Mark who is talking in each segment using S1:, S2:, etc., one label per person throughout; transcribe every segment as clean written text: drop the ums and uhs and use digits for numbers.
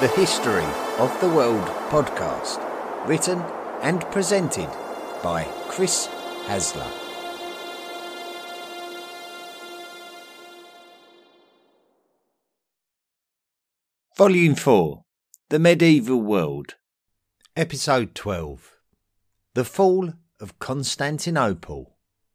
S1: the History of the World podcast, written and presented by Chris Hasler. Volume 4, The Medieval World, Episode 12, The Fall of Constantinople.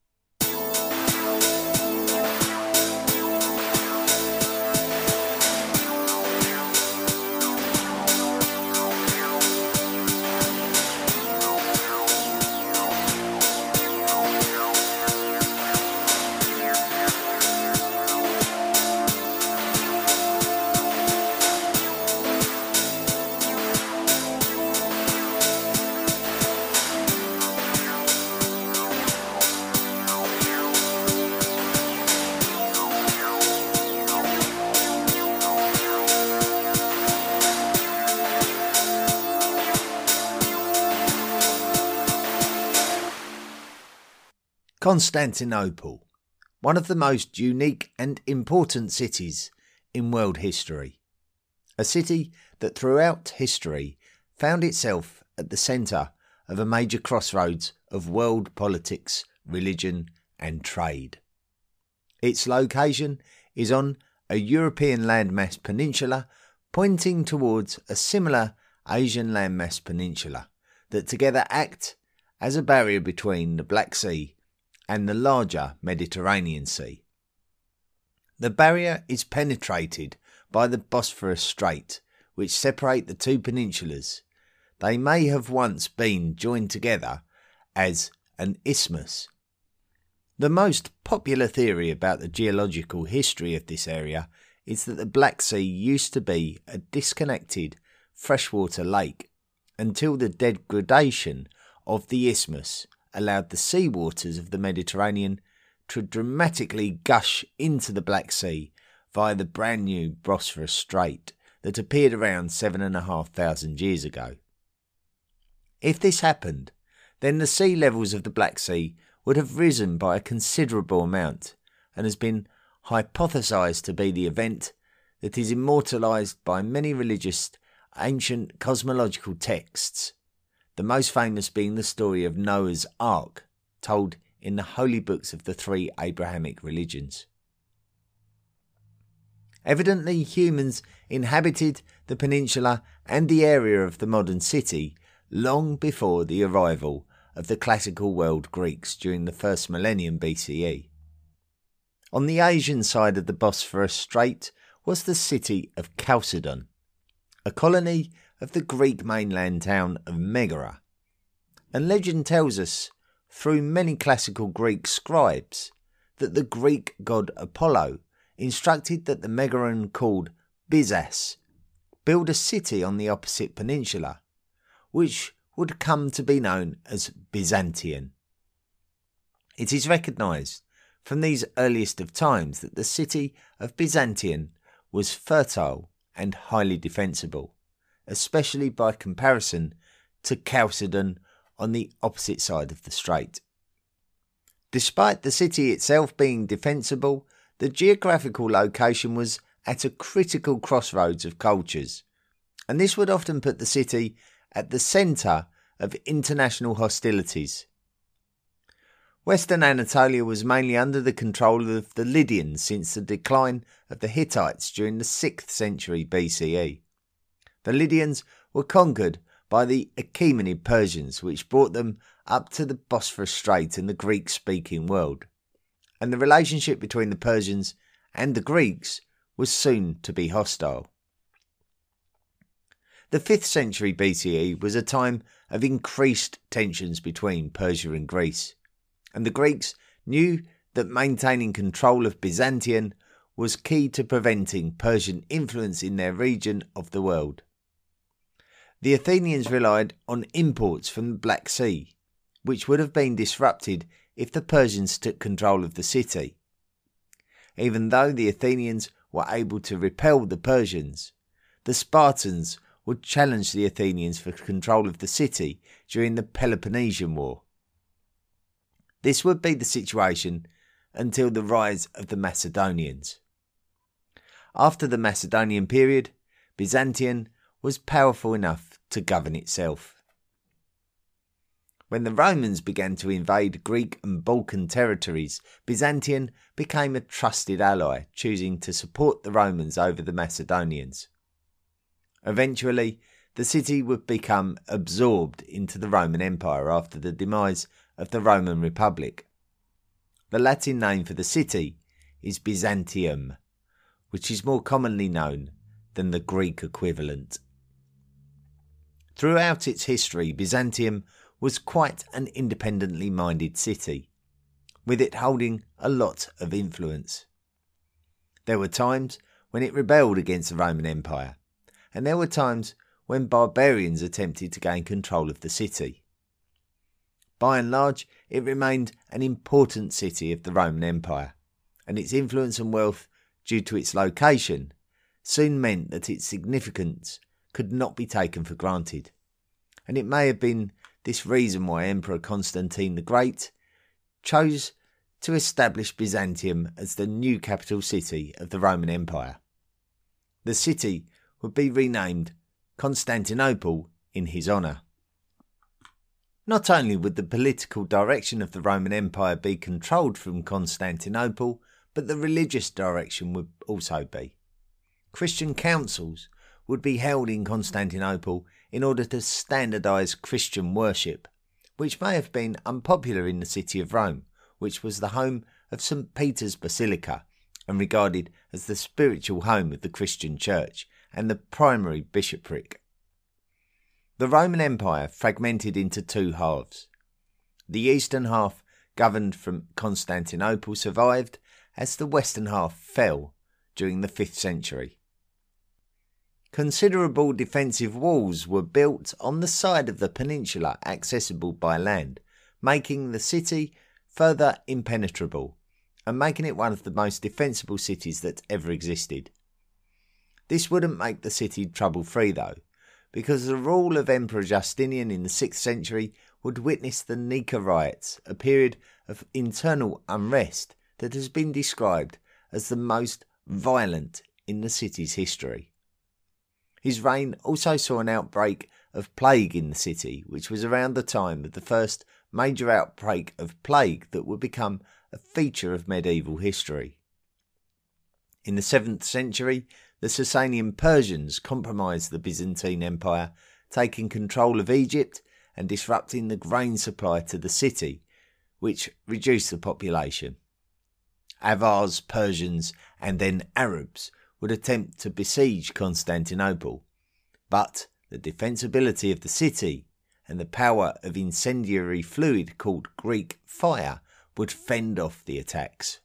S1: Constantinople, one of the most unique and important cities in world history. A city that throughout history found itself at the centre of a major crossroads of world politics, religion and trade. Its location is on a European landmass peninsula pointing towards a similar Asian landmass peninsula that together act as a barrier between the Black Sea and the larger Mediterranean Sea. The barrier is penetrated by the Bosphorus Strait, which separate the two peninsulas. They may have once been joined together as an isthmus. The most popular theory about the geological history of this area is that the Black Sea used to be a disconnected freshwater lake until the degradation of the isthmus allowed the seawaters of the Mediterranean to dramatically gush into the Black Sea via the brand new Bosphorus Strait that appeared around 7,500 years ago. If this happened, then the sea levels of the Black Sea would have risen by a considerable amount and has been hypothesized to be the event that is immortalized by many religious ancient cosmological texts, the most famous being the story of Noah's Ark, told in the holy books of the three Abrahamic religions. Evidently, humans inhabited the peninsula and the area of the modern city long before the arrival of the classical world Greeks during the first millennium BCE. On the Asian side of the Bosphorus Strait was the city of Chalcedon, a colony of the Greek mainland town of Megara, and legend tells us, through many classical Greek scribes, that the Greek god Apollo instructed that the Megaran called Byzas build a city on the opposite peninsula, which would come to be known as Byzantium. It is recognised from these earliest of times that the city of Byzantium was fertile and highly defensible, especially by comparison to Chalcedon on the opposite side of the strait. Despite the city itself being defensible, the geographical location was at a critical crossroads of cultures, and this would often put the city at the centre of international hostilities. Western Anatolia was mainly under the control of the Lydians since the decline of the Hittites during the 6th century BCE. The Lydians were conquered by the Achaemenid Persians, which brought them up to the Bosphorus Strait in the Greek-speaking world, and the relationship between the Persians and the Greeks was soon to be hostile. The 5th century BCE was a time of increased tensions between Persia and Greece, and the Greeks knew that maintaining control of Byzantium was key to preventing Persian influence in their region of the world. The Athenians relied on imports from the Black Sea, which would have been disrupted if the Persians took control of the city. Even though the Athenians were able to repel the Persians, the Spartans would challenge the Athenians for control of the city during the Peloponnesian War. This would be the situation until the rise of the Macedonians. After the Macedonian period, Byzantium was powerful enough to govern itself. When the Romans began to invade Greek and Balkan territories, Byzantium became a trusted ally, choosing to support the Romans over the Macedonians. Eventually, the city would become absorbed into the Roman Empire after the demise of the Roman Republic. The Latin name for the city is Byzantium, which is more commonly known than the Greek equivalent. Throughout its history, Byzantium was quite an independently minded city, with it holding a lot of influence. There were times when it rebelled against the Roman Empire, and there were times when barbarians attempted to gain control of the city. By and large, it remained an important city of the Roman Empire, and its influence and wealth, due to its location, soon meant that its significance could not be taken for granted, and it may have been this reason why Emperor Constantine the Great chose to establish Byzantium as the new capital city of the Roman Empire. The city would be renamed Constantinople in his honour. Not only would the political direction of the Roman Empire be controlled from Constantinople, but the religious direction would also be. Christian councils would be held in Constantinople in order to standardise Christian worship, which may have been unpopular in the city of Rome, which was the home of St. Peter's Basilica and regarded as the spiritual home of the Christian Church and the primary bishopric. The Roman Empire fragmented into two halves. The eastern half, governed from Constantinople, survived as the western half fell during the 5th century. Considerable defensive walls were built on the side of the peninsula accessible by land, making the city further impenetrable and making it one of the most defensible cities that ever existed. This wouldn't make the city trouble-free though, because the rule of Emperor Justinian in the 6th century would witness the Nika riots, a period of internal unrest that has been described as the most violent in the city's history. His reign also saw an outbreak of plague in the city, which was around the time of the first major outbreak of plague that would become a feature of medieval history. In the 7th century, the Sasanian Persians compromised the Byzantine Empire, taking control of Egypt and disrupting the grain supply to the city, which reduced the population. Avars, Persians, and then Arabs would attempt to besiege Constantinople, but the defensibility of the city and the power of incendiary fluid called Greek fire would fend off the attacks.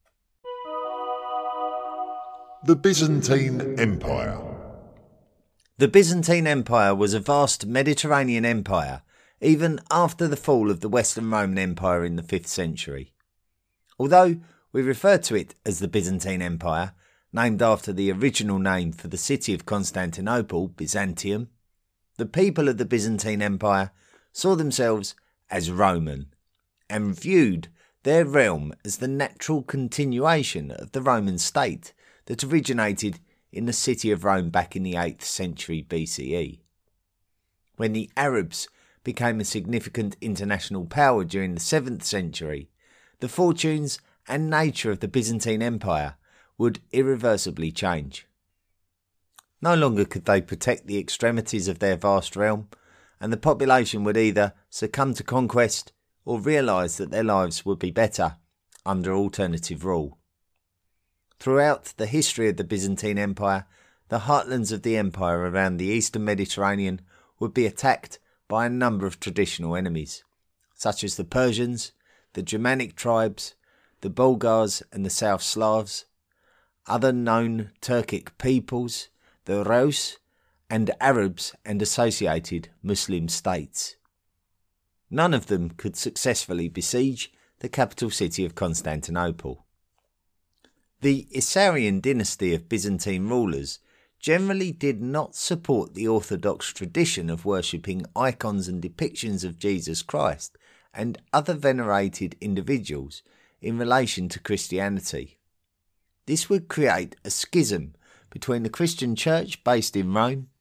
S2: The Byzantine Empire.
S1: The Byzantine Empire was a vast Mediterranean empire, even after the fall of the Western Roman Empire in the 5th century. Although we refer to it as the Byzantine Empire, named after the original name for the city of Constantinople, Byzantium, the people of the Byzantine Empire saw themselves as Roman and viewed their realm as the natural continuation of the Roman state that originated in the city of Rome back in the 8th century BCE. When the Arabs became a significant international power during the 7th century, the fortunes and nature of the Byzantine Empire would irreversibly change. No longer could they protect the extremities of their vast realm, and the population would either succumb to conquest or realise that their lives would be better under alternative rule. Throughout the history of the Byzantine Empire, the heartlands of the empire around the eastern Mediterranean would be attacked by a number of traditional enemies, such as the Persians, the Germanic tribes, the Bulgars and the South Slavs, other known Turkic peoples, the Rus, and Arabs and associated Muslim states. None of them could successfully besiege the capital city of Constantinople. The Isaurian dynasty of Byzantine rulers generally did not support the orthodox tradition of worshipping icons and depictions of Jesus Christ and other venerated individuals in relation to Christianity. This would create a schism between the Christian church based in Rome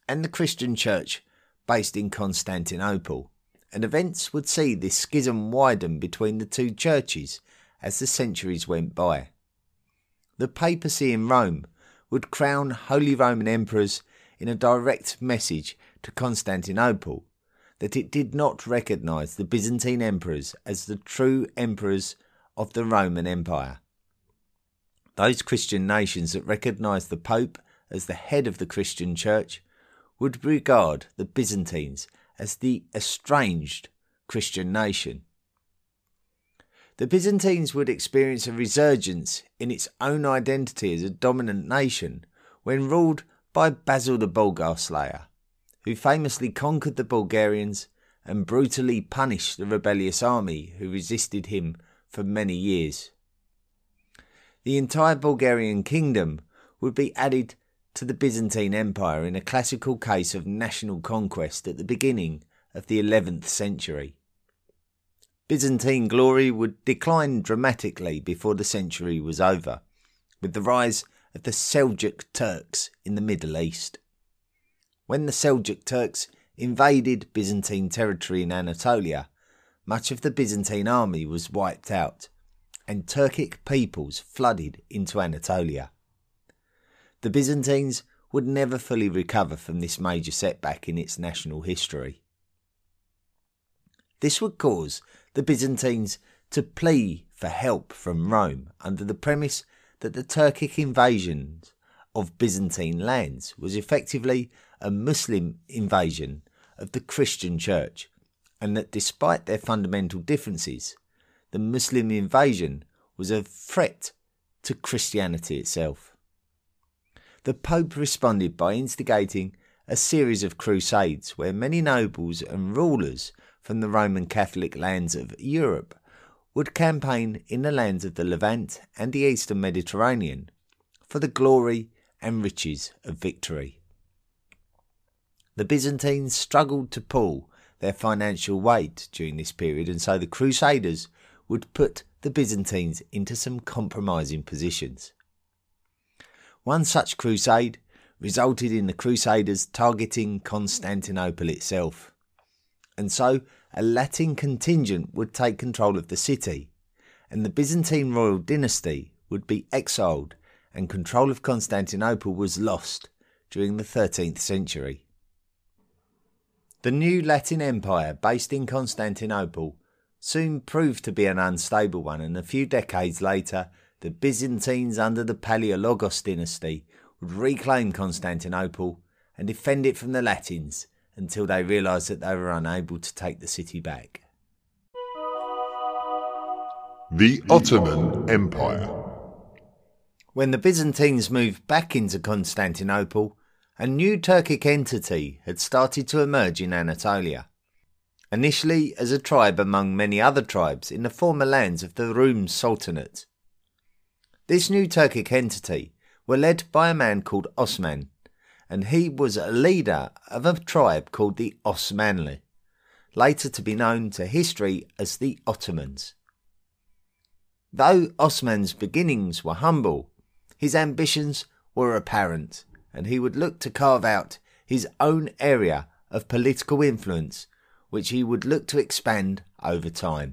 S1: and the Christian church based in Constantinople, and events would see this schism widen between the two churches as the centuries went by. The papacy in Rome would crown Holy Roman Emperors in a direct message to Constantinople that it did not recognise the Byzantine emperors as the true emperors of the Roman Empire. Those Christian nations that recognised the Pope as the head of the Christian Church would regard the Byzantines as the estranged Christian nation. The Byzantines would experience a resurgence in its own identity as a dominant nation when ruled by Basil the Bulgar Slayer, who famously conquered the Bulgarians and brutally punished the rebellious army who resisted him for many years. The entire Bulgarian kingdom would be added to the Byzantine Empire in a classical case of national conquest at the beginning of the 11th century. Byzantine glory would decline dramatically before the century was over, with the rise of the Seljuk Turks in the Middle East. When the Seljuk Turks invaded Byzantine territory in Anatolia, much of the Byzantine army was wiped out, and Turkic peoples flooded into Anatolia. The Byzantines would never fully recover from this major setback in its national history. This would cause the Byzantines to plea for help from Rome under the premise that the Turkic invasion of Byzantine lands was effectively a Muslim invasion of the Christian Church, and that despite their fundamental differences, the Muslim invasion was a threat to Christianity itself. The Pope responded by instigating a series of crusades where many nobles and rulers from the Roman Catholic lands of Europe would campaign in the lands of the Levant and the Eastern Mediterranean for the glory and riches of victory. The Byzantines struggled to pull their financial weight during this period, and so the Crusaders would put the Byzantines into some compromising positions. One such crusade resulted in the Crusaders targeting Constantinople itself, and so a Latin contingent would take control of the city, and the Byzantine royal dynasty would be exiled, and control of Constantinople was lost during the 13th century. The new Latin Empire based in Constantinople soon proved to be an unstable one, and a few decades later the Byzantines under the Palaiologos dynasty would reclaim Constantinople and defend it from the Latins until they realised that they were unable to take the city back.
S2: The Ottoman Empire.
S1: When the Byzantines moved back into Constantinople, a new Turkic entity had started to emerge in Anatolia, initially as a tribe among many other tribes in the former lands of the Rum Sultanate. This new Turkic entity were led by a man called Osman, and he was a leader of a tribe called the Osmanli, later to be known to history as the Ottomans. Though Osman's beginnings were humble, his ambitions were apparent, and he would look to carve out his own area of political influence, which he would look to expand over time.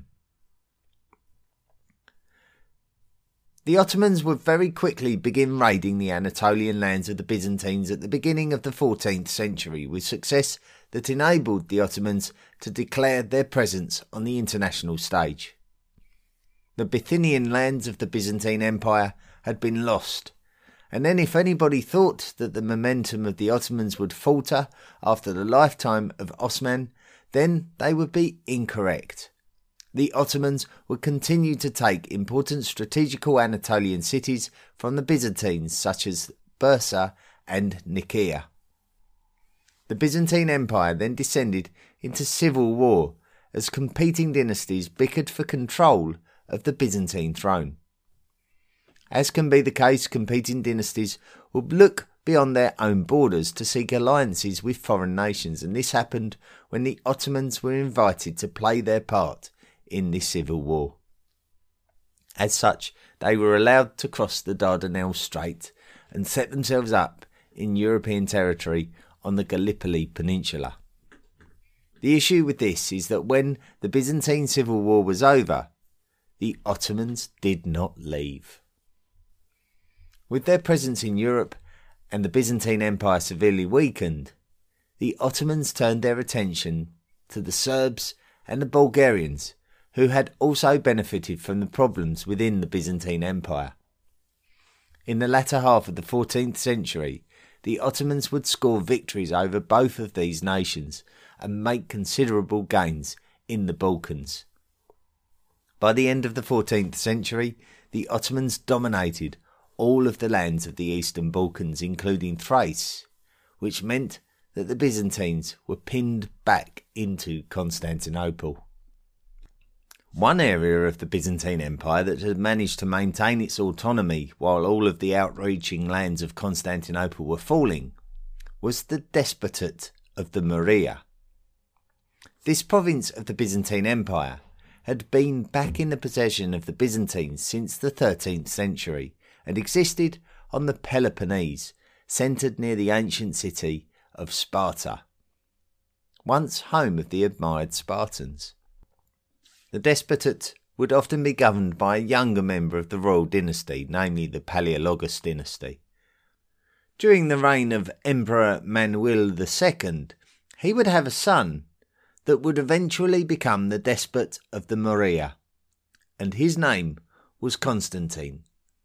S1: The Ottomans would very quickly begin raiding the Anatolian lands of the Byzantines at the beginning of the 14th century, with success that enabled the Ottomans to declare their presence on the international stage. The Bithynian lands of the Byzantine Empire had been lost, and then if anybody thought that the momentum of the Ottomans would falter after the lifetime of Osman, then they would be incorrect. The Ottomans would continue to take important strategical Anatolian cities from the Byzantines, such as Bursa and Nicaea. The Byzantine Empire then descended into civil war as competing dynasties bickered for control of the Byzantine throne. As can be the case, competing dynasties would look beyond their own borders to seek alliances with foreign nations, and this happened when the Ottomans were invited to play their part in this civil war. As such, they were allowed to cross the Dardanelles Strait and set themselves up in European territory on the Gallipoli Peninsula. The issue with this is that when the Byzantine Civil War was over, the Ottomans did not leave. With their presence in Europe and the Byzantine Empire severely weakened, the Ottomans turned their attention to the Serbs and the Bulgarians, who had also benefited from the problems within the Byzantine Empire. In the latter half of the 14th century, the Ottomans would score victories over both of these nations and make considerable gains in the Balkans. By the end of the 14th century, the Ottomans dominated all of the lands of the Eastern Balkans, including Thrace, which meant that the Byzantines were pinned back into Constantinople. One area of the Byzantine Empire that had managed to maintain its autonomy while all of the outreaching lands of Constantinople were falling was the Despotate of the Morea. This province of the Byzantine Empire had been back in the possession of the Byzantines since the 13th century and existed on the Peloponnese, centred near the ancient city of Sparta, once home of the admired Spartans. The despotate would often be governed by a younger member of the royal dynasty, namely the Palaiologos dynasty. During the reign of Emperor Manuel II, he would have a son that would eventually become the despot of the Morea, and his name was Constantine.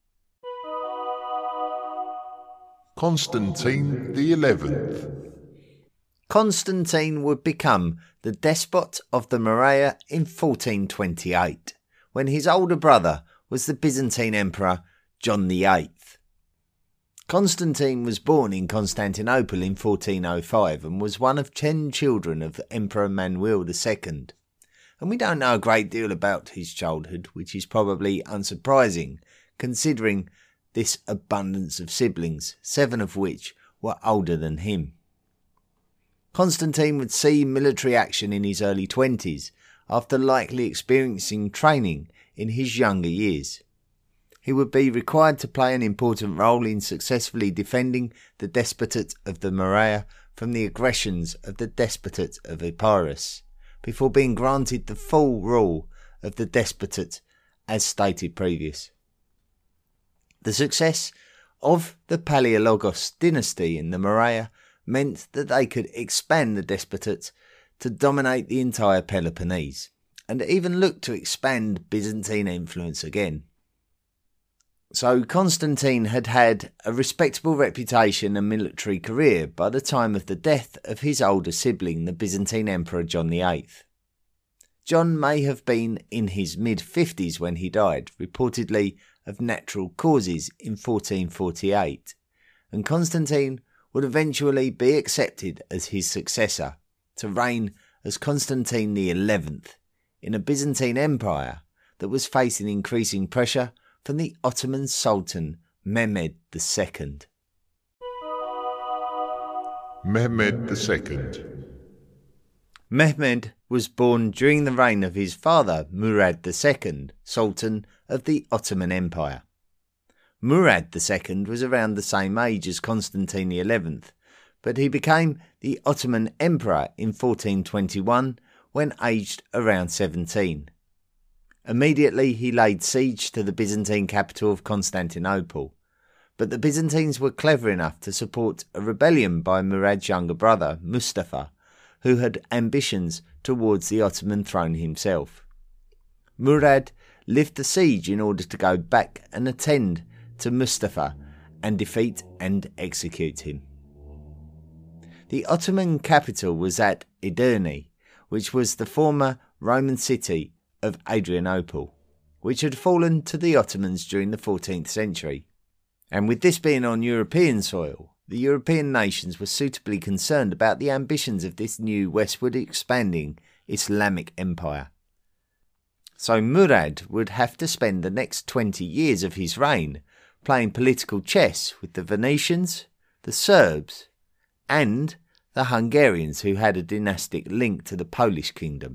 S2: Constantine the 11th.
S1: Constantine would become the despot of the Morea in 1428, when his older brother was the Byzantine Emperor John VIII. Constantine was born in Constantinople in 1405 and was one of 10 children of Emperor Manuel II. And we don't know a great deal about his childhood, which is probably unsurprising, considering this abundance of siblings, 7 of which were older than him. Constantine would see military action in his early 20s, after likely experiencing training in his younger years. He would be required to play an important role in successfully defending the Despotate of the Morea from the aggressions of the Despotate of Epirus, before being granted the full rule of the Despotate as stated previous. The success of the Palaiologos dynasty in the Morea meant that they could expand the Despotate to dominate the entire Peloponnese, and even look to expand Byzantine influence again. So Constantine had had a respectable reputation and military career by the time of the death of his older sibling, the Byzantine Emperor John VIII. John may have been in his mid-50s when he died, reportedly of natural causes in 1448, and Constantine would eventually be accepted as his successor, to reign as Constantine the 11th in a Byzantine Empire that was facing increasing pressure from the Ottoman Sultan Mehmed II.
S2: Mehmed II.
S1: Mehmed was born during the reign of his father Murad II, Sultan of the Ottoman Empire. Murad II was around the same age as Constantine the 11th, but he became the Ottoman Emperor in 1421 when aged around 17. Immediately he laid siege to the Byzantine capital of Constantinople, but the Byzantines were clever enough to support a rebellion by Murad's younger brother, Mustafa, who had ambitions towards the Ottoman throne himself. Murad lifted the siege in order to go back and attend to Mustafa and defeat and execute him. The Ottoman capital was at Edirne, which was the former Roman city of Adrianople, which had fallen to the Ottomans during the 14th century. And with this being on European soil, the European nations were suitably concerned about the ambitions of this new westward expanding Islamic empire. So Murad would have to spend the next 20 years of his reign playing political chess with the Venetians, the Serbs, and the Hungarians, who had a dynastic link to the Polish kingdom.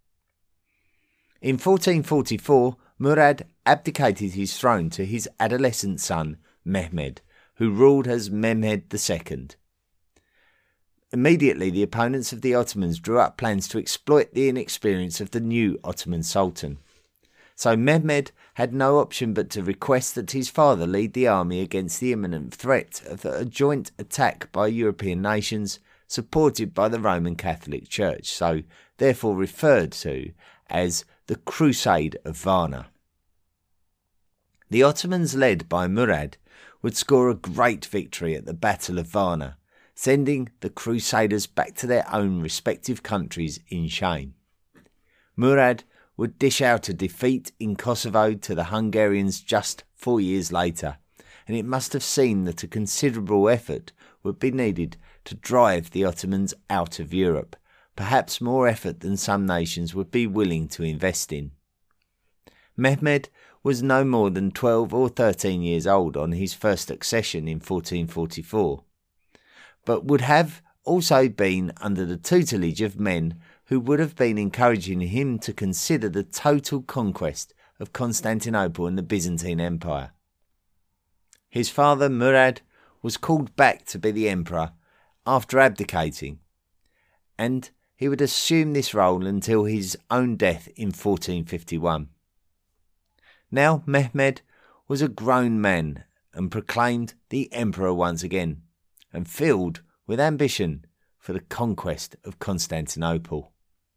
S1: In 1444, Murad abdicated his throne to his adolescent son Mehmed, who ruled as Mehmed II. Immediately, the opponents of the Ottomans drew up plans to exploit the inexperience of the new Ottoman Sultan. So Mehmed had no option but to request that his father lead the army against the imminent threat of a joint attack by European nations supported by the Roman Catholic Church, so therefore referred to as the Crusade of Varna. The Ottomans, led by Murad, would score a great victory at the Battle of Varna, sending the Crusaders back to their own respective countries in shame. Murad would dish out a defeat in Kosovo to the Hungarians just 4 years later, and it must have seemed that a considerable effort would be needed to drive the Ottomans out of Europe, perhaps more effort than some nations would be willing to invest in. Mehmed was no more than 12 or 13 years old on his first accession in 1444, but would have also been under the tutelage of men who would have been encouraging him to consider the total conquest of Constantinople and the Byzantine Empire. His father, Murad, was called back to be the emperor after abdicating, and he would assume this role until his own death in 1451. Now Mehmed was a grown man and proclaimed the emperor once again, and filled with ambition for the conquest of Constantinople.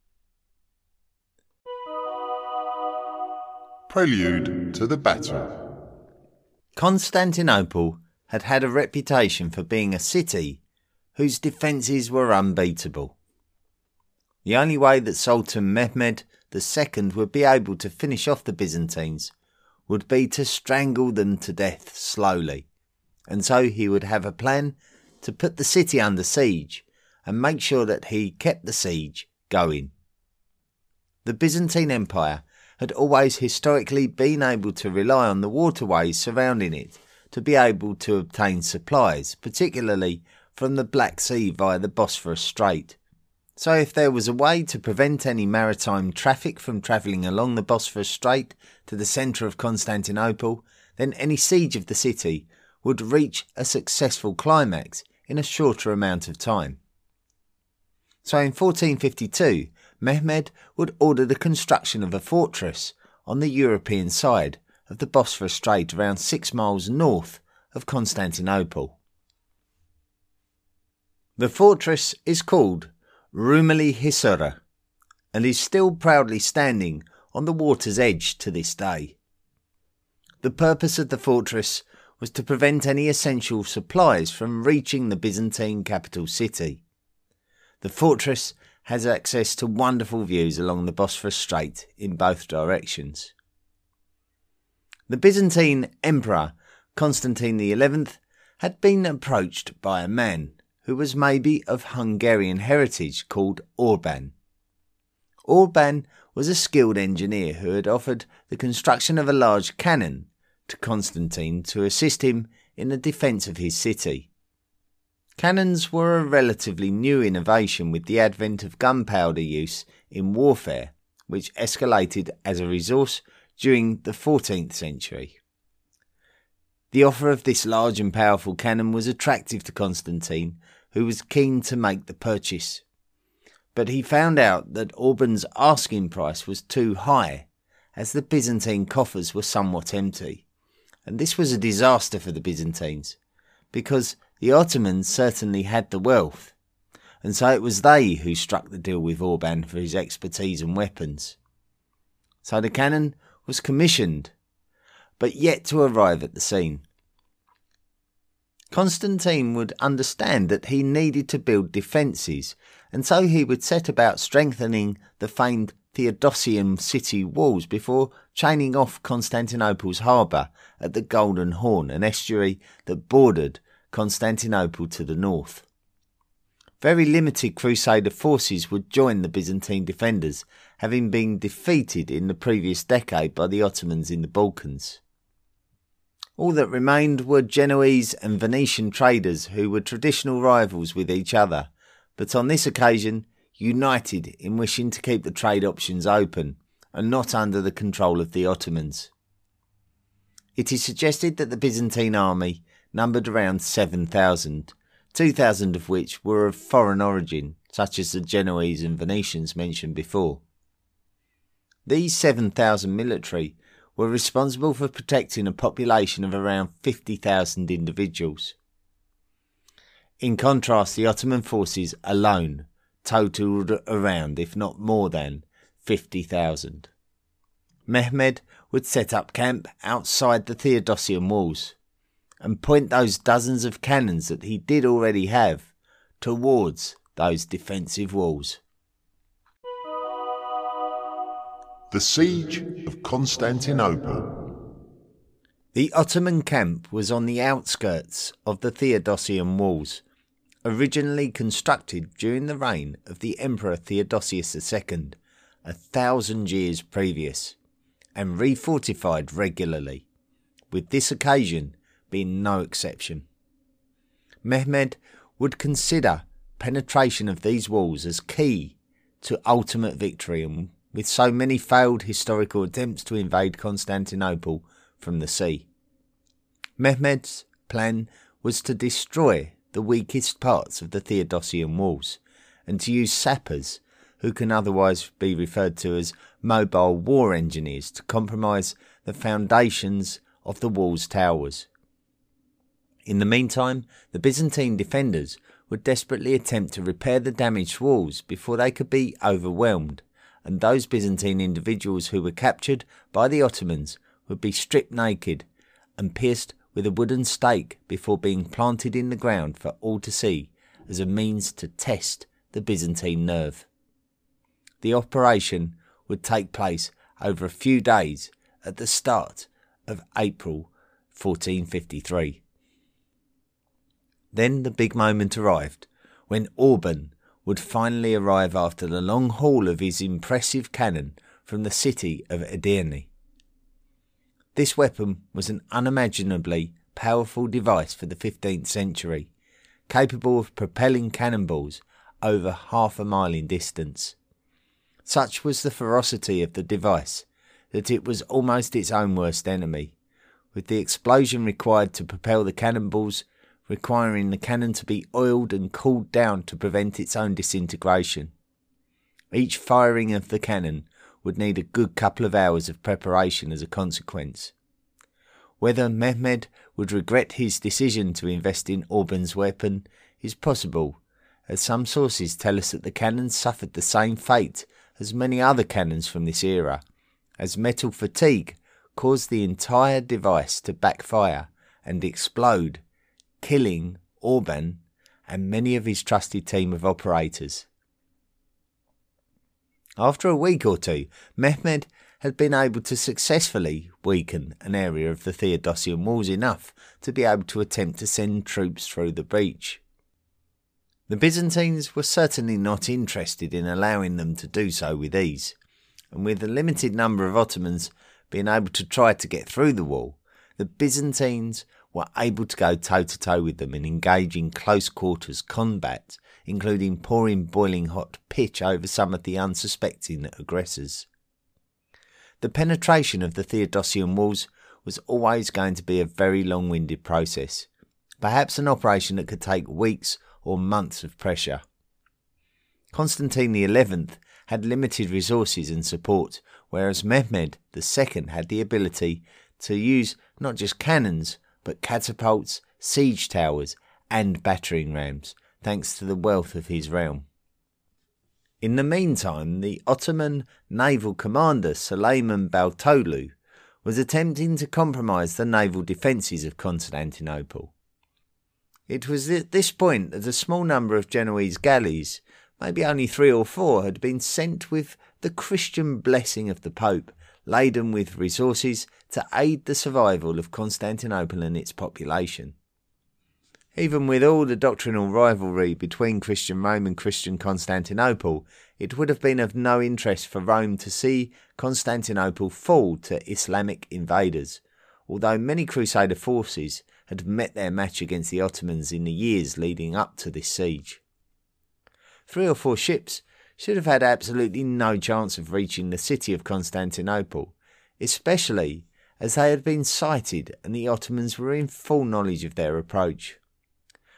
S2: Prelude to the battle.
S1: Constantinople had had a reputation for being a city whose defences were unbeatable. The only way that Sultan Mehmed II would be able to finish off the Byzantines would be to strangle them to death slowly, and so he would have a plan to put the city under siege and make sure that he kept the siege going. The Byzantine Empire had always historically been able to rely on the waterways surrounding it to be able to obtain supplies, particularly from the Black Sea via the Bosphorus Strait. So if there was a way to prevent any maritime traffic from travelling along the Bosphorus Strait to the centre of Constantinople, then any siege of the city would reach a successful climax in a shorter amount of time. So in 1452, Mehmed would order the construction of a fortress on the European side of the Bosphorus Strait around 6 miles north of Constantinople. The fortress is called Rumeli Hisar and is still proudly standing on the water's edge to this day. The purpose of the fortress was to prevent any essential supplies from reaching the Byzantine capital city. The fortress has access to wonderful views along the Bosphorus Strait in both directions. The Byzantine Emperor Constantine XI had been approached by a man who was maybe of Hungarian heritage called Orban. Orban was a skilled engineer who had offered the construction of a large cannon to Constantine to assist him in the defence of his city. Cannons were a relatively new innovation with the advent of gunpowder use in warfare, which escalated as a resource during the 14th century. The offer of this large and powerful cannon was attractive to Constantine, who was keen to make the purchase. But he found out that Orban's asking price was too high, as the Byzantine coffers were somewhat empty. And this was a disaster for the Byzantines, because the Ottomans certainly had the wealth, and so it was they who struck the deal with Orban for his expertise and weapons. So the cannon was commissioned, but yet to arrive at the scene. Constantine would understand that he needed to build defences, and so he would set about strengthening the famed Theodosian city walls before chaining off Constantinople's harbour at the Golden Horn, an estuary that bordered Constantinople to the north. Very limited Crusader forces would join the Byzantine defenders, having been defeated in the previous decade by the Ottomans in the Balkans. All that remained were Genoese and Venetian traders who were traditional rivals with each other, but on this occasion united in wishing to keep the trade options open and not under the control of the Ottomans. It is suggested that the Byzantine army numbered around 7,000, 2,000 of which were of foreign origin, such as the Genoese and Venetians mentioned before. These 7,000 military were responsible for protecting a population of around 50,000 individuals. In contrast, the Ottoman forces alone totalled around, if not more than, 50,000. Mehmed would set up camp outside the Theodosian walls and point those dozens of cannons that he did already have towards those defensive walls.
S2: The Siege of Constantinople.
S1: The Ottoman camp was on the outskirts of the Theodosian walls, originally constructed during the reign of the Emperor Theodosius II, 1,000 years previous, and refortified regularly, with this occasion being no exception. Mehmed would consider penetration of these walls as key to ultimate victory, and with so many failed historical attempts to invade Constantinople from the sea, Mehmed's plan was to destroy the weakest parts of the Theodosian walls and to use sappers, who can otherwise be referred to as mobile war engineers, to compromise the foundations of the wall's towers. In the meantime, the Byzantine defenders would desperately attempt to repair the damaged walls before they could be overwhelmed, and those Byzantine individuals who were captured by the Ottomans would be stripped naked and pierced with a wooden stake before being planted in the ground for all to see as a means to test the Byzantine nerve. The operation would take place over a few days at the start of April 1453. Then the big moment arrived, when Orban would finally arrive after the long haul of his impressive cannon from the city of Edirne. This weapon was an unimaginably powerful device for the 15th century, capable of propelling cannonballs over half a mile in distance. Such was the ferocity of the device that it was almost its own worst enemy, with the explosion required to propel the cannonballs requiring the cannon to be oiled and cooled down to prevent its own disintegration. Each firing of the cannon would need a good couple of hours of preparation as a consequence. Whether Mehmed would regret his decision to invest in Orban's weapon is possible, as some sources tell us that the cannons suffered the same fate as many other cannons from this era, as metal fatigue caused the entire device to backfire and explode, killing Orban and many of his trusted team of operators. After a week or two, Mehmed had been able to successfully weaken an area of the Theodosian walls enough to be able to attempt to send troops through the breach. The Byzantines were certainly not interested in allowing them to do so with ease, and with a limited number of Ottomans being able to try to get through the wall, the Byzantines were able to go toe-to-toe with them and engage in close quarters combat, including pouring boiling hot pitch over some of the unsuspecting aggressors. The penetration of the Theodosian walls was always going to be a very long-winded process, perhaps an operation that could take weeks or months of pressure. Constantine XI had limited resources and support, whereas Mehmed II had the ability to use not just cannons, but catapults, siege towers, and battering rams, thanks to the wealth of his realm. In the meantime, the Ottoman naval commander Suleiman Baltolu was attempting to compromise the naval defences of Constantinople. It was at this point that a small number of Genoese galleys, maybe only 3 or 4, had been sent with the Christian blessing of the Pope, laden with resources to aid the survival of Constantinople and its population. Even with all the doctrinal rivalry between Christian Rome and Christian Constantinople, it would have been of no interest for Rome to see Constantinople fall to Islamic invaders, although many Crusader forces had met their match against the Ottomans in the years leading up to this siege. 3 or 4 ships should have had absolutely no chance of reaching the city of Constantinople, especially as they had been sighted and the Ottomans were in full knowledge of their approach.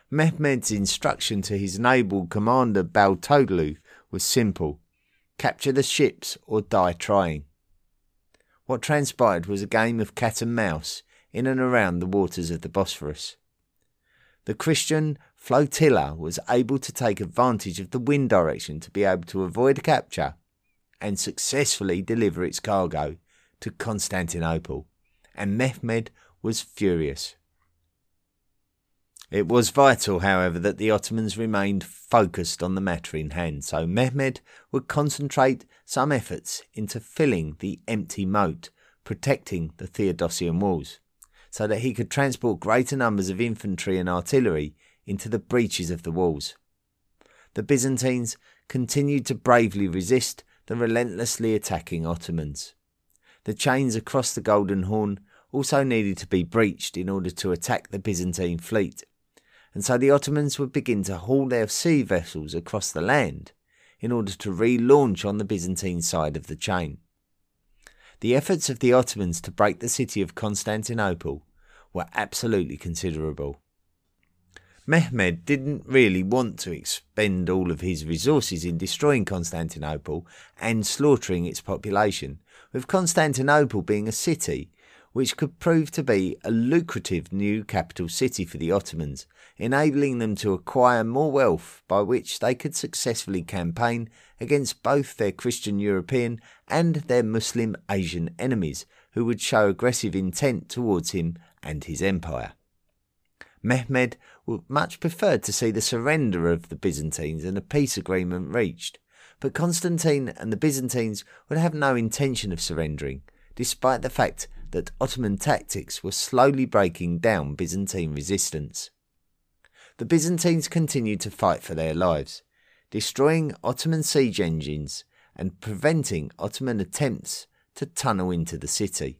S1: Mehmed's instruction to his naval commander Baltoglu was simple: capture the ships or die trying. What transpired was a game of cat and mouse in and around the waters of the Bosphorus. The Christian flotilla was able to take advantage of the wind direction to be able to avoid capture and successfully deliver its cargo to Constantinople, and Mehmed was furious. It was vital, however, that the Ottomans remained focused on the matter in hand, so Mehmed would concentrate some efforts into filling the empty moat protecting the Theodosian walls, so that he could transport greater numbers of infantry and artillery into the breaches of the walls. The Byzantines continued to bravely resist the relentlessly attacking Ottomans. The chains across the Golden Horn also needed to be breached in order to attack the Byzantine fleet, and so the Ottomans would begin to haul their sea vessels across the land in order to relaunch on the Byzantine side of the chain. The efforts of the Ottomans to break the city of Constantinople were absolutely considerable. Mehmed didn't really want to expend all of his resources in destroying Constantinople and slaughtering its population, with Constantinople being a city which could prove to be a lucrative new capital city for the Ottomans, enabling them to acquire more wealth by which they could successfully campaign against both their Christian European and their Muslim Asian enemies, who would show aggressive intent towards him and his empire. Mehmed would much prefer to see the surrender of the Byzantines and a peace agreement reached, but Constantine and the Byzantines would have no intention of surrendering, despite the fact that Ottoman tactics were slowly breaking down Byzantine resistance. The Byzantines continued to fight for their lives, destroying Ottoman siege engines and preventing Ottoman attempts to tunnel into the city.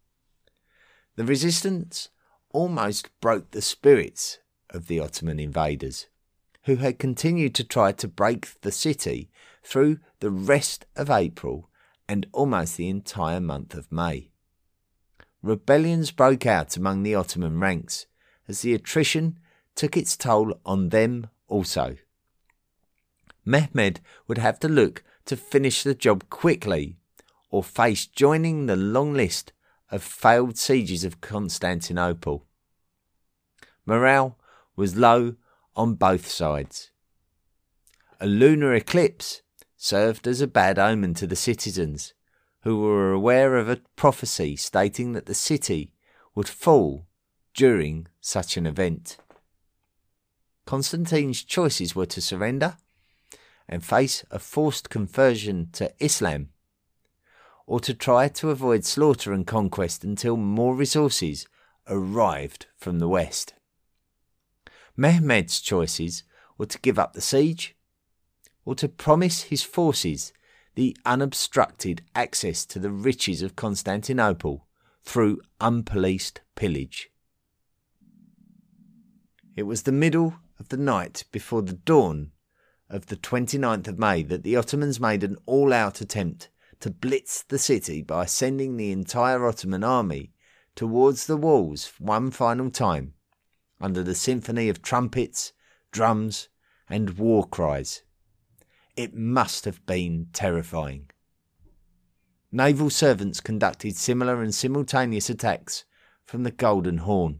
S1: The resistance almost broke the spirits of the Ottoman invaders, who had continued to try to break the city through the rest of April and almost the entire month of May. Rebellions broke out among the Ottoman ranks as the attrition took its toll on them also. Mehmed would have to look to finish the job quickly or face joining the long list of failed sieges of Constantinople. Morale was low on both sides. A lunar eclipse served as a bad omen to the citizens, who were aware of a prophecy stating that the city would fall during such an event. Constantine's choices were to surrender and face a forced conversion to Islam, or to try to avoid slaughter and conquest until more resources arrived from the west. Mehmed's choices were to give up the siege, or to promise his forces the unobstructed access to the riches of Constantinople through unpoliced pillage. It was the middle of the night before the dawn of the 29th of May that the Ottomans made an all-out attempt to blitz the city by sending the entire Ottoman army towards the walls one final time, under the symphony of trumpets, drums, and war cries. It must have been terrifying. Naval servants conducted similar and simultaneous attacks from the Golden Horn.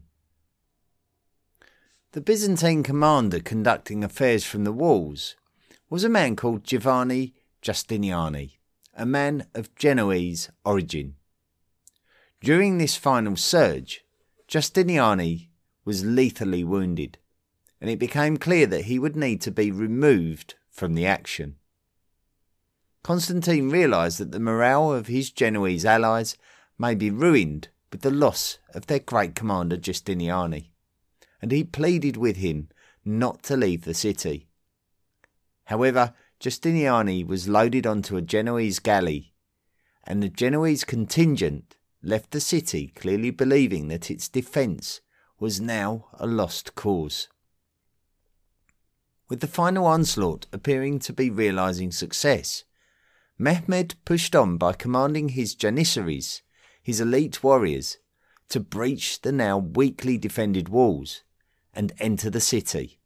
S1: The Byzantine commander conducting affairs from the walls was a man called Giovanni Giustiniani, a man of Genoese origin. During this final surge, Giustiniani was lethally wounded, and it became clear that he would need to be removed from the action. Constantine realised that the morale of his Genoese allies may be ruined with the loss of their great commander Giustiniani, and he pleaded with him not to leave the city. However, Giustiniani was loaded onto a Genoese galley, and the Genoese contingent left the city clearly believing that its defence was now a lost cause. With the final onslaught appearing to be realising success, Mehmed pushed on by commanding his Janissaries, his elite warriors, to breach the now weakly defended walls and enter the city.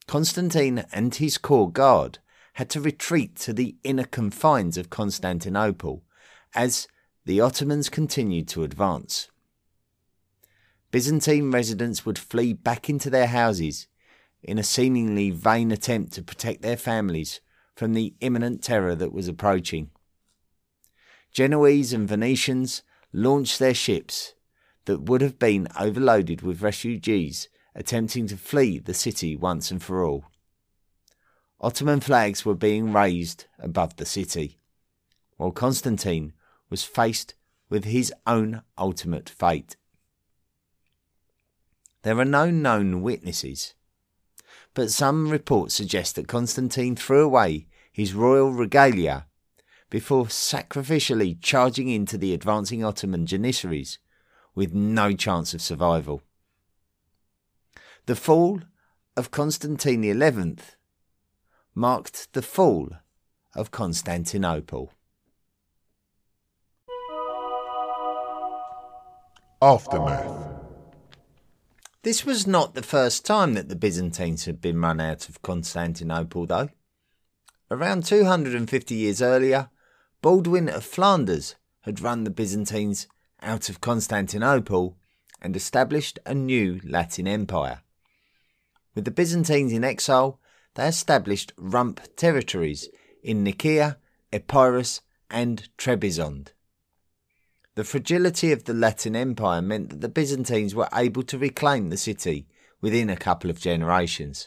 S1: Constantine and his core guard had to retreat to the inner confines of Constantinople as the Ottomans continued to advance. Byzantine residents would flee back into their houses in a seemingly vain attempt to protect their families from the imminent terror that was approaching. Genoese and Venetians launched their ships that would have been overloaded with refugees attempting to flee the city once and for all. Ottoman flags were being raised above the city, while Constantine was faced with his own ultimate fate. There are no known witnesses, but some reports suggest that Constantine threw away his royal regalia before sacrificially charging into the advancing Ottoman janissaries with no chance of survival. The fall of Constantine XI marked the fall of Constantinople.
S2: Aftermath.
S1: This was not the first time that the Byzantines had been run out of Constantinople, though. Around 250 years earlier, Baldwin of Flanders had run the Byzantines out of Constantinople and established a new Latin Empire. With the Byzantines in exile, they established rump territories in Nicaea, Epirus and Trebizond. The fragility of the Latin Empire meant that the Byzantines were able to reclaim the city within a couple of generations.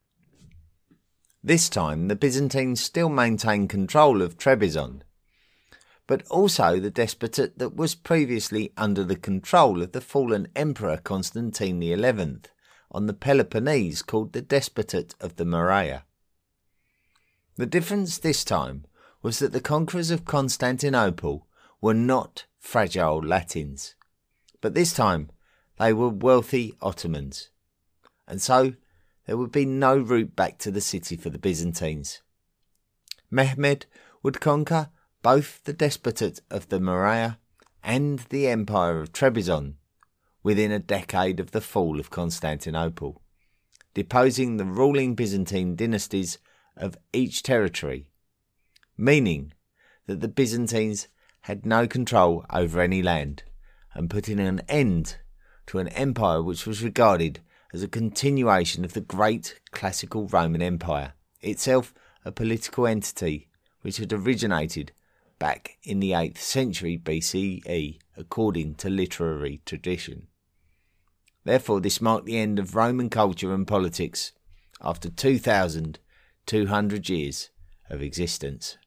S1: This time, the Byzantines still maintained control of Trebizond, but also the despotate that was previously under the control of the fallen Emperor Constantine XI on the Peloponnese, called the Despotate of the Morea. The difference this time was that the conquerors of Constantinople were not fragile Latins, but this time they were wealthy Ottomans, and so there would be no route back to the city for the Byzantines. Mehmed would conquer both the Despotate of the Morea and the Empire of Trebizond within a decade of the fall of Constantinople, deposing the ruling Byzantine dynasties of each territory, meaning that the Byzantines had no control over any land, and putting an end to an empire which was regarded as a continuation of the great classical Roman Empire, itself a political entity which had originated back in the 8th century BCE according to literary tradition. Therefore, this marked the end of Roman culture and politics after 2,200 years of existence.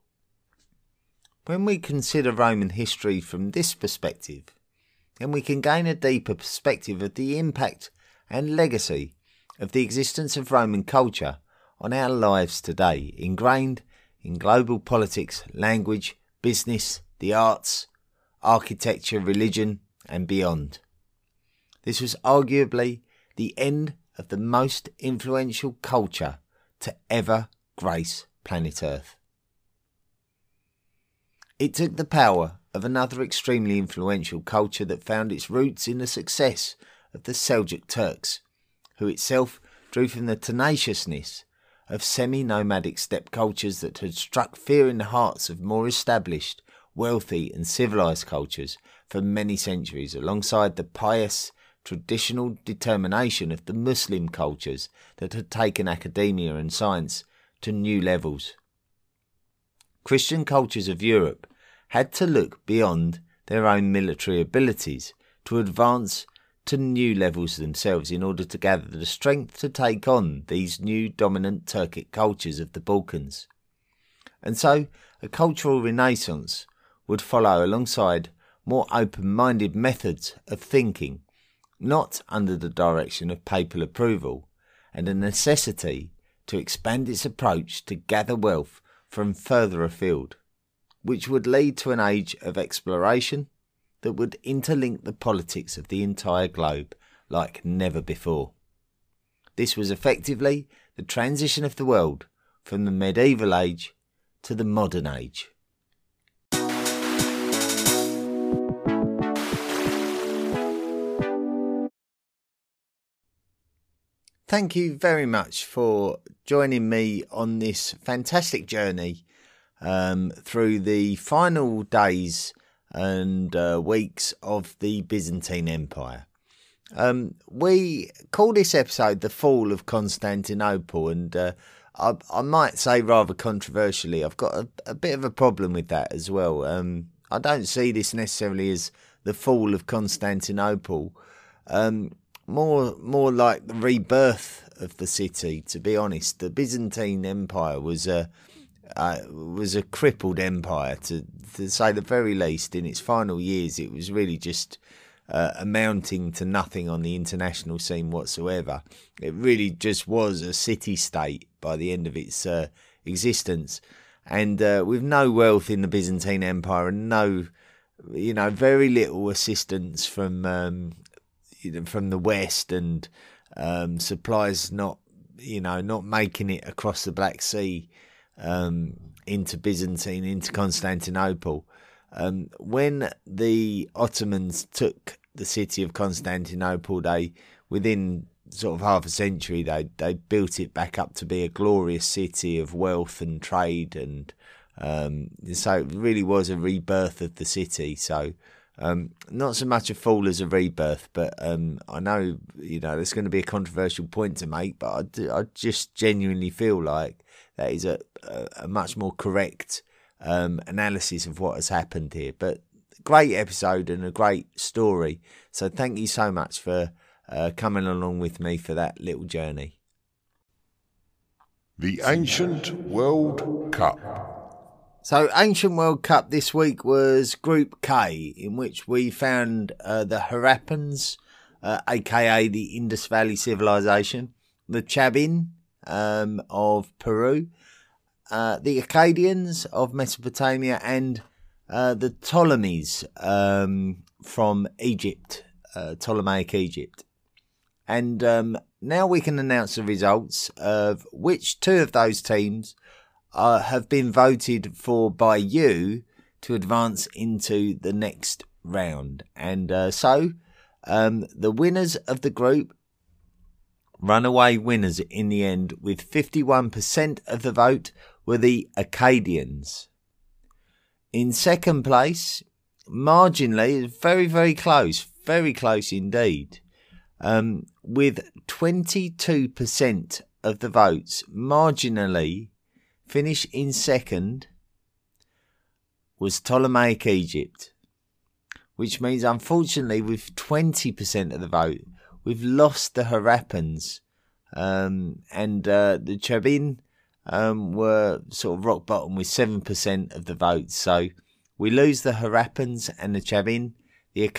S1: When we consider Roman history from this perspective, then we can gain a deeper perspective of the impact and legacy of the existence of Roman culture on our lives today, ingrained in global politics, language, business, the arts, architecture, religion, and beyond. This was arguably the end of the most influential culture to ever grace planet Earth. It took the power of another extremely influential culture that found its roots in the success of the Seljuk Turks, who itself drew from the tenaciousness of semi-nomadic steppe cultures that had struck fear in the hearts of more established, wealthy and civilised cultures for many centuries, alongside the pious, traditional determination of the Muslim cultures that had taken academia and science to new levels. Christian cultures of Europe had to look beyond their own military abilities to advance to new levels themselves in order to gather the strength to take on these new dominant Turkic cultures of the Balkans. And so a cultural renaissance would follow alongside more open-minded methods of thinking, not under the direction of papal approval, and a necessity to expand its approach to gather wealth from further afield, which would lead to an age of exploration that would interlink the politics of the entire globe like never before. This was effectively the transition of the world from the medieval age to the modern age. Thank you very much for joining me on this fantastic journey through the final days and weeks of the Byzantine Empire. We call this episode The Fall of Constantinople, and I might say rather controversially, I've got a bit of a problem with that as well. I don't see this necessarily as the fall of Constantinople, more like the rebirth of the city, to be honest. The Byzantine Empire was a crippled empire, to say the very least. In its final years, it was really just amounting to nothing on the international scene whatsoever. It really just was a city-state by the end of its existence, and with no wealth in the Byzantine Empire and very little assistance from the West, and supplies not making it across the Black Sea into Constantinople. When the Ottomans took the city of Constantinople, within sort of half a century, they built it back up to be a glorious city of wealth and trade, and so it really was a rebirth of the city. So not so much a fall as a rebirth, but I know there's going to be a controversial point to make, but I just genuinely feel like that is a much more correct analysis of what has happened here. But great episode and a great story, so thank you so much for coming along with me for that little journey.
S2: The Ancient World Cup.
S1: So Ancient World Cup this week was Group K, in which we found the Harappans, aka the Indus Valley Civilization, the Chabin of Peru, the Akkadians of Mesopotamia, and the Ptolemies from Egypt, Ptolemaic Egypt. And now we can announce the results of which two of those teams have been voted for by you to advance into the next round. And so the winners of the group, runaway winners in the end, with 51% of the vote, were the Akkadians. In second place, marginally, very, very close indeed, with 22% of the votes, marginally finish in second, was Ptolemaic Egypt, which means unfortunately with 20% of the vote, we've lost the Harappans, and the Chabin were sort of rock bottom with 7% of the votes. So we lose the Harappans and the Chabin. The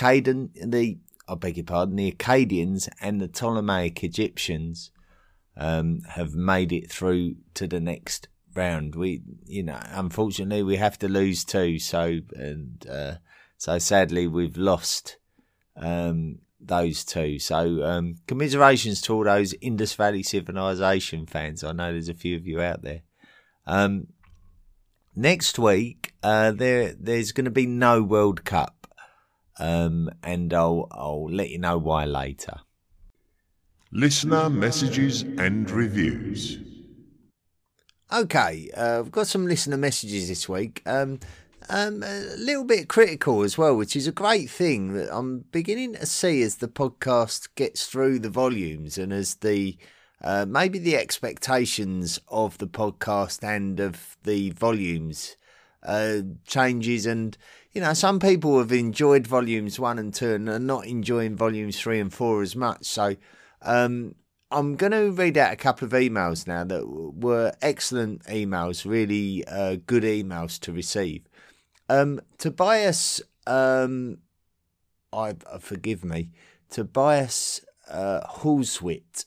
S1: Akkadians and the Ptolemaic Egyptians have made it through to the next round. Unfortunately we have to lose two. So sadly we've lost those two. So commiserations to all those Indus Valley Civilization fans. I know there's a few of you out there. Next week there's going to be no World Cup. And I'll let you know why later.
S2: Listener messages and reviews.
S1: Okay, I've got some listener messages this week. A little bit critical as well, which is a great thing that I'm beginning to see as the podcast gets through the volumes, and as the maybe the expectations of the podcast and of the volumes changes. And some people have enjoyed volumes 1 and 2 and are not enjoying volumes 3 and 4 as much. So I'm going to read out a couple of emails now that were excellent emails, really good emails to receive. Tobias, forgive me, Tobias Hulsvit.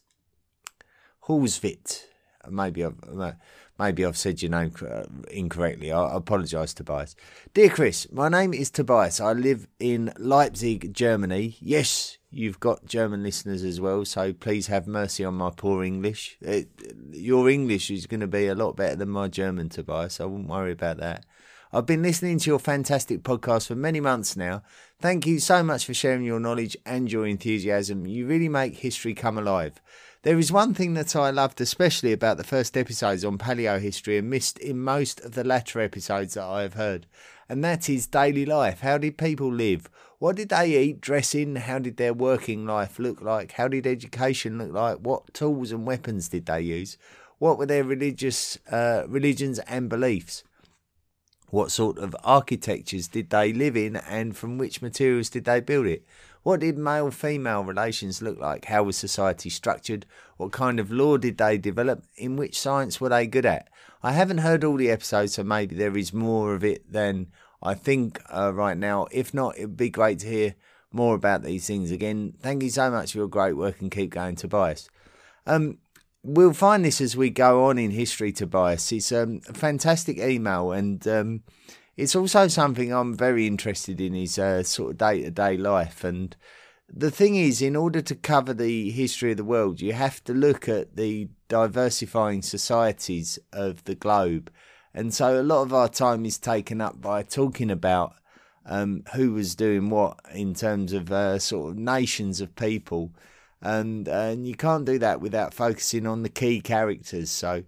S1: Maybe I've said your name incorrectly. I apologise, Tobias. Dear Chris, my name is Tobias. I live in Leipzig, Germany. Yes, you've got German listeners as well, so please have mercy on my poor English. Your English is going to be a lot better than my German, Tobias. I wouldn't worry about that. I've been listening to your fantastic podcast for many months now. Thank you so much for sharing your knowledge and your enthusiasm. You really make history come alive. There is one thing that I loved especially about the first episodes on paleohistory and missed in most of the latter episodes that I have heard, and that is daily life. How did people live? What did they eat, dress in? How did their working life look like? How did education look like? What tools and weapons did they use? What were their religions and beliefs? What sort of architectures did they live in, and from which materials did they build it? What did male-female relations look like? How was society structured? What kind of law did they develop? In which science were they good at? I haven't heard all the episodes, so maybe there is more of it than I think right now. If not, it would be great to hear more about these things. Again, thank you so much for your great work, and keep going, Tobias. We'll find this as we go on in history, Tobias. It's a fantastic email, and it's also something I'm very interested in, is sort of day-to-day life. And the thing is, in order to cover the history of the world, you have to look at the diversifying societies of the globe. And so a lot of our time is taken up by talking about who was doing what in terms of sort of nations of people. And you can't do that without focusing on the key characters. So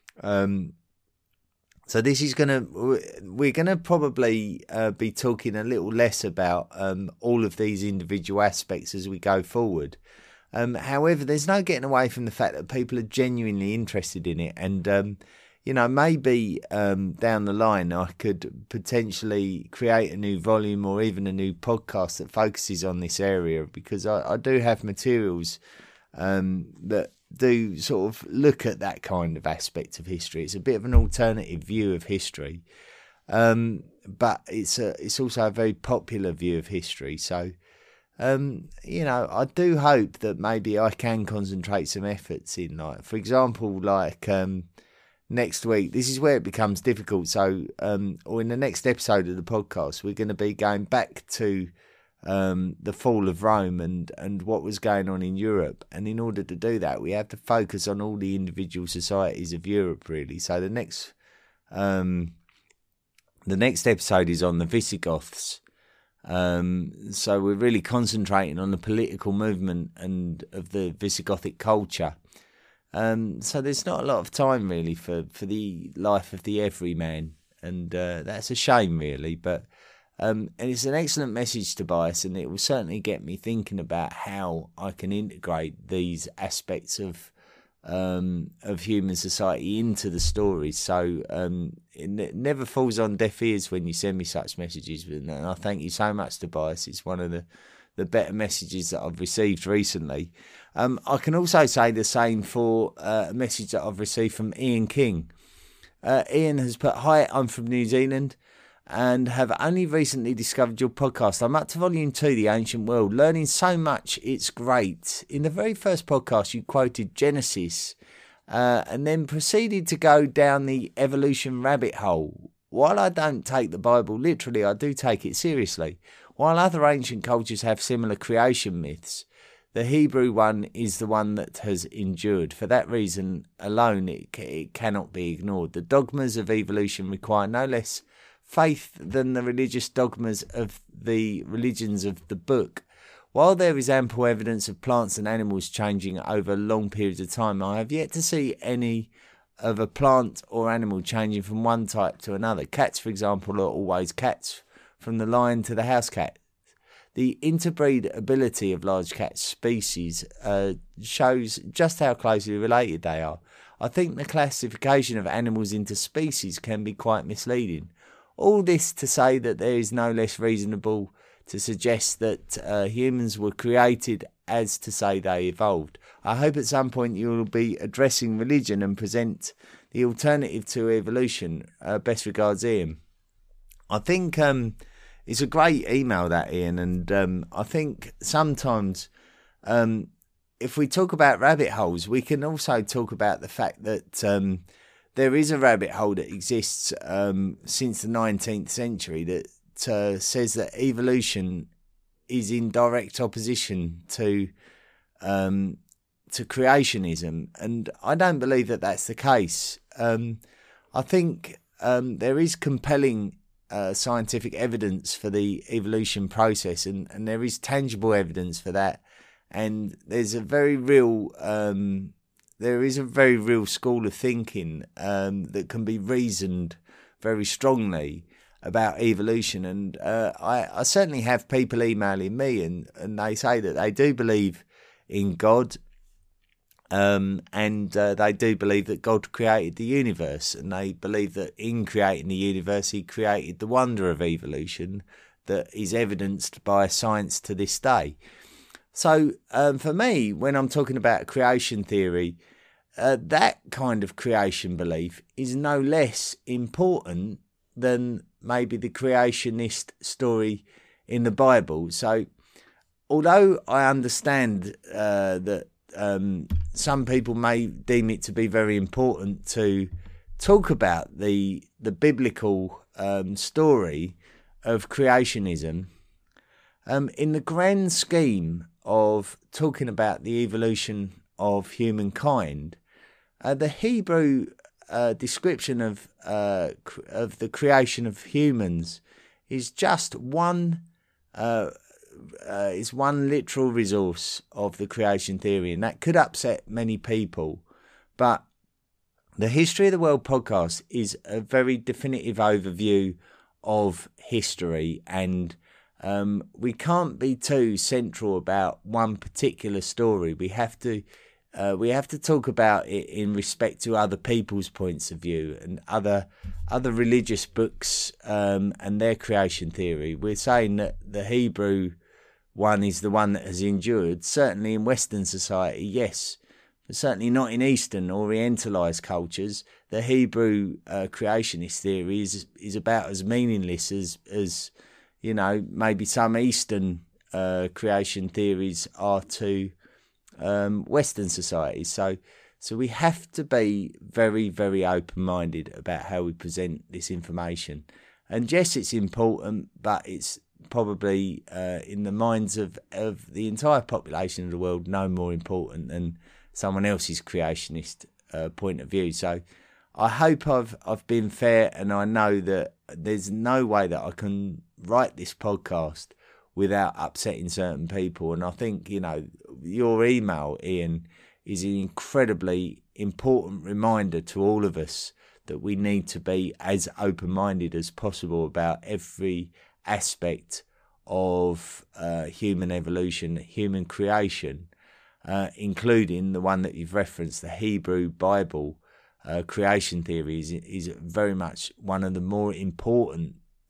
S1: this is we're gonna probably be talking a little less about all of these individual aspects as we go forward. However, there's no getting away from the fact that people are genuinely interested in it, and maybe down the line I could potentially create a new volume or even a new podcast that focuses on this area, because I do have materials that do sort of look at that kind of aspect of history. It's a bit of an alternative view of history, but it's also a very popular view of history. So, I do hope that maybe I can concentrate some efforts in, like, for example, like next week. This is where it becomes difficult. So, or in the next episode of the podcast, we're going to be going back to the fall of Rome and what was going on in Europe. And in order to do that, we have to focus on all the individual societies of Europe, really. So the next episode is on the Visigoths. So we're really concentrating on the political movement and of the Visigothic culture. So there's not a lot of time really for the life of the everyman, and that's a shame really. But and it's an excellent message, Tobias, and it will certainly get me thinking about how I can integrate these aspects of human society into the stories. So it never falls on deaf ears when you send me such messages, and I thank you so much, Tobias. It's one of the better messages that I've received recently. I can also say the same for a message that I've received from Ian King. Ian has put, "Hi, I'm from New Zealand and have only recently discovered your podcast. I'm up to volume 2, The Ancient World, learning so much, it's great. In the very first podcast, you quoted Genesis and then proceeded to go down the evolution rabbit hole. While I don't take the Bible literally, I do take it seriously. While other ancient cultures have similar creation myths, the Hebrew one is the one that has endured. For that reason alone, it cannot be ignored. The dogmas of evolution require no less faith than the religious dogmas of the religions of the book. While there is ample evidence of plants and animals changing over long periods of time, I have yet to see any of a plant or animal changing from one type to another. Cats, for example, are always cats, from the lion to the house cat. The interbreed ability of large cat species shows just how closely related they are. I think the classification of animals into species can be quite misleading. All this to say that there is no less reasonable to suggest that humans were created as to say they evolved. I hope at some point you will be addressing religion and present the alternative to evolution. Best regards, Ian." I think it's a great email, that, Ian, and I think sometimes if we talk about rabbit holes, we can also talk about the fact that there is a rabbit hole that exists since the 19th century that says that evolution is in direct opposition to creationism, and I don't believe that that's the case. I think there is compelling scientific evidence for the evolution process, and there is tangible evidence for that, and there is a very real school of thinking that can be reasoned very strongly about evolution. And I certainly have people emailing me, and they say that they do believe in God, and they do believe that God created the universe, and they believe that in creating the universe he created the wonder of evolution that is evidenced by science to this day. So for me, when I'm talking about creation theory, that kind of creation belief is no less important than maybe the creationist story in the Bible. So although I understand that some people may deem it to be very important to talk about the biblical story of creationism, in the grand scheme of talking about the evolution of humankind, the Hebrew description of the creation of humans is just one literal resource of the creation theory, and that could upset many people. But the History of the World podcast is a very definitive overview of history, and we can't be too central about one particular story. We have to talk about it in respect to other people's points of view and other religious books and their creation theory. We're saying that the Hebrew one is the one that has endured, certainly in Western society, yes, but certainly not in Eastern Orientalized cultures. The Hebrew creationist theory is about as meaningless as you know, maybe some Eastern creation theories are to Western societies. So we have to be very, very open-minded about how we present this information. And yes, it's important, but it's probably in the minds of the entire population of the world no more important than someone else's creationist point of view. So I hope I've been fair, and I know that there's no way that I can write this podcast without upsetting certain people. And I think, you know, your email, Ian, is an incredibly important reminder to all of us that we need to be as open-minded as possible about every aspect of human evolution, human creation, including the one that you've referenced, the Hebrew Bible creation theory is very much one of the more important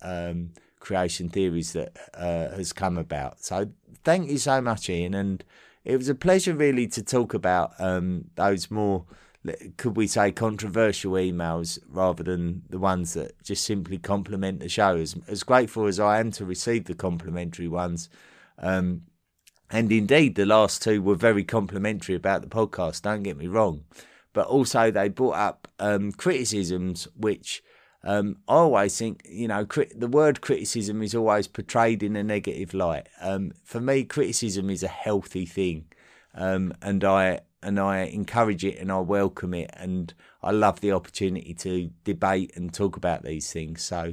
S1: creation theories that has come about. So thank you so much, Ian, and it was a pleasure really to talk about those more, could we say, controversial emails rather than the ones that just simply compliment the show. As grateful as I am to receive the complimentary ones, and indeed the last two were very complimentary about the podcast, don't get me wrong, but also they brought up criticisms which I always think, you know, the word criticism is always portrayed in a negative light. For me, criticism is a healthy thing, and I encourage it and I welcome it, and I love the opportunity to debate and talk about these things. So,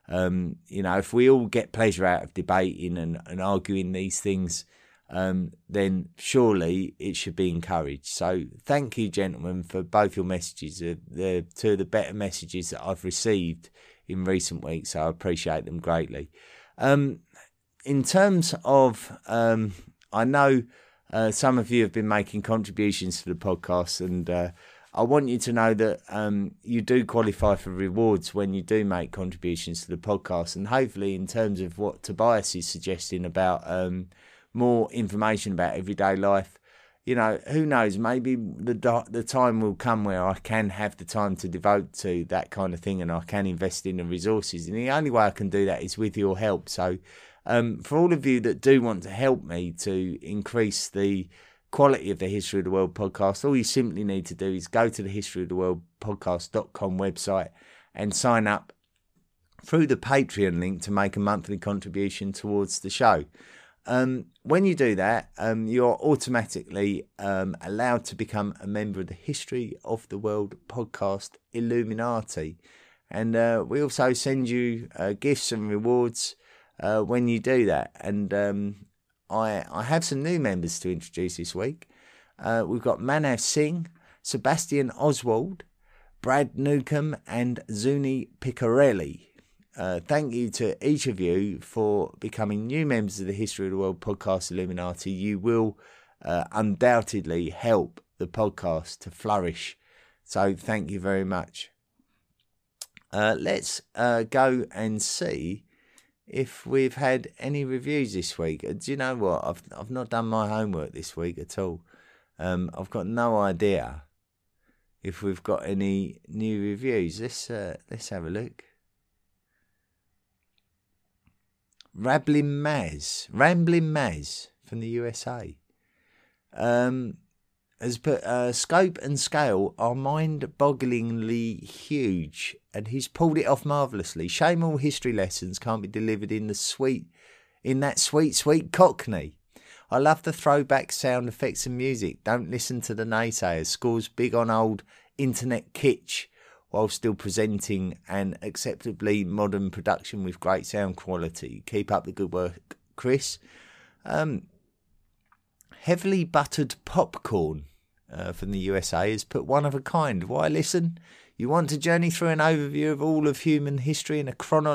S1: you know, if we all get pleasure out of debating and arguing these things, then surely it should be encouraged. So thank you, gentlemen, for both your messages. They're two of the better messages that I've received in recent weeks, so I appreciate them greatly. In terms of, I know some of you have been making contributions to the podcast, and I want you to know that you do qualify for rewards when you do make contributions to the podcast, and hopefully in terms of what Tobias is suggesting about more information about everyday life, you know, who knows, maybe the time will come where I can have the time to devote to that kind of thing, and I can invest in the resources, and the only way I can do that is with your help. So for all of you that do want to help me to increase the quality of the History of the World podcast, all you simply need to do is go to the historyoftheworldpodcast.com website and sign up through the Patreon link to make a monthly contribution towards the show. When you do that, you're automatically allowed to become a member of the History of the World podcast Illuminati, and we also send you gifts and rewards when you do that. And I have some new members to introduce this week. We've got Manav Singh, Sebastian Oswald, Brad Newcomb and Zuni Picarelli. Thank you to each of you for becoming new members of the History of the World podcast Illuminati. You will undoubtedly help the podcast to flourish. So thank you very much. Let's go and see if we've had any reviews this week. Do you know what? I've not done my homework this week at all. I've got no idea if we've got any new reviews. Let's have a look. Rambling Maz from the USA has put scope and scale are mind-bogglingly huge, and he's pulled it off marvellously. Shame all history lessons can't be delivered in that sweet Cockney. I love the throwback sound effects and music. Don't listen to the naysayers. Scores big on old internet kitsch while still presenting an acceptably modern production with great sound quality. Keep up the good work, Chris. Heavily buttered popcorn from the USA has put one of a kind. Why listen? You want to journey through an overview of all of human history in a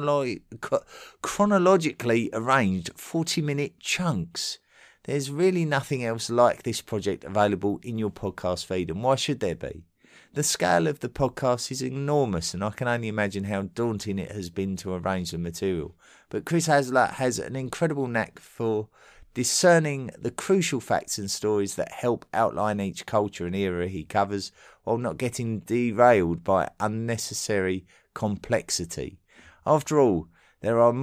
S1: chronologically arranged 40-minute chunks. There's really nothing else like this project available in your podcast feed, and why should there be? The scale of the podcast is enormous, and I can only imagine how daunting it has been to arrange the material. But Chris Hasler has an incredible knack for discerning the crucial facts and stories that help outline each culture and era he covers, while not getting derailed by unnecessary complexity. After all, there are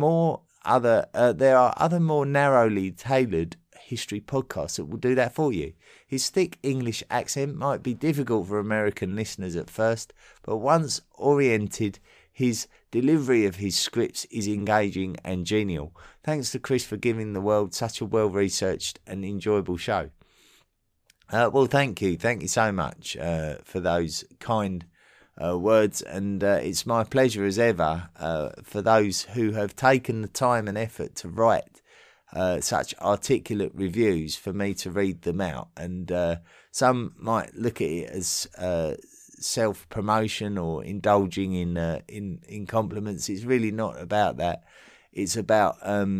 S1: other more narrowly tailored history podcasts that will do that for you. His thick English accent might be difficult for American listeners at first, but once oriented, his delivery of his scripts is engaging and genial. Thanks to Chris for giving the world such a well-researched and enjoyable show. Well, thank you so much for those kind words, and it's my pleasure as ever for those who have taken the time and effort to write such articulate reviews for me to read them out. And some might look at it as self-promotion or indulging in compliments. It's really not about that. It's about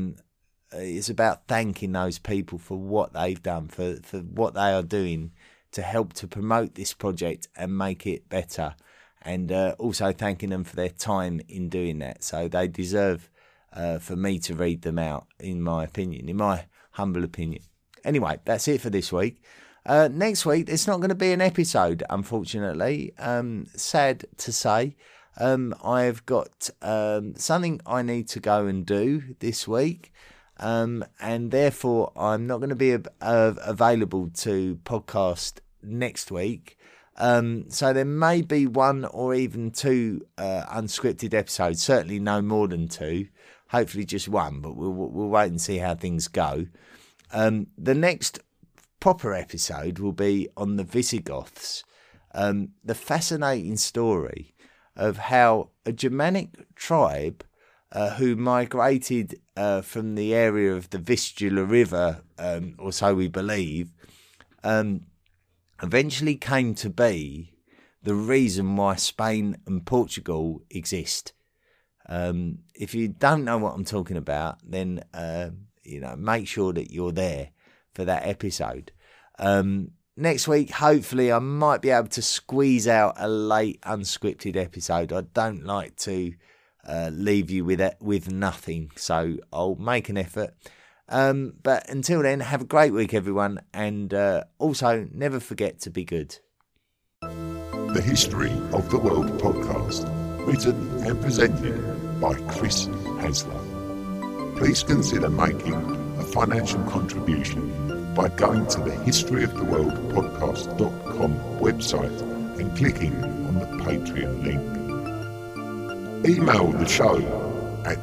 S1: thanking those people for what they've done, for what they are doing to help to promote this project and make it better, and also thanking them for their time in doing that. So they deserve for me to read them out, in my humble opinion. Anyway, that's it for this week. Next week, there's not going to be an episode, unfortunately. Sad to say. I've got something I need to go and do this week, and therefore I'm not going to be available to podcast next week. So there may be one or even two unscripted episodes, certainly no more than two, hopefully just one, but we'll wait and see how things go. The next proper episode will be on the Visigoths, the fascinating story of how a Germanic tribe who migrated from the area of the Vistula River, or so we believe, eventually came to be the reason why Spain and Portugal exist. If you don't know what I'm talking about, then make sure that you're there for that episode. Next week, hopefully, I might be able to squeeze out a late unscripted episode. I don't like to leave you with nothing, so I'll make an effort. But until then, have a great week, everyone, and also never forget to be good.
S2: The History of the World podcast, written and presented by Chris Hasler. Please consider making a financial contribution by going to the historyoftheworldpodcast.com website and clicking on the Patreon link. Email the show at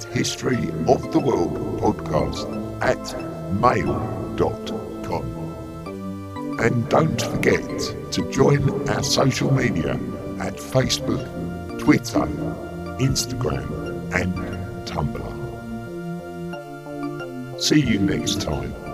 S2: historyoftheworldpodcast@mail.com. And don't forget to join our social media at Facebook, Twitter, Instagram and Tumblr. See you next time.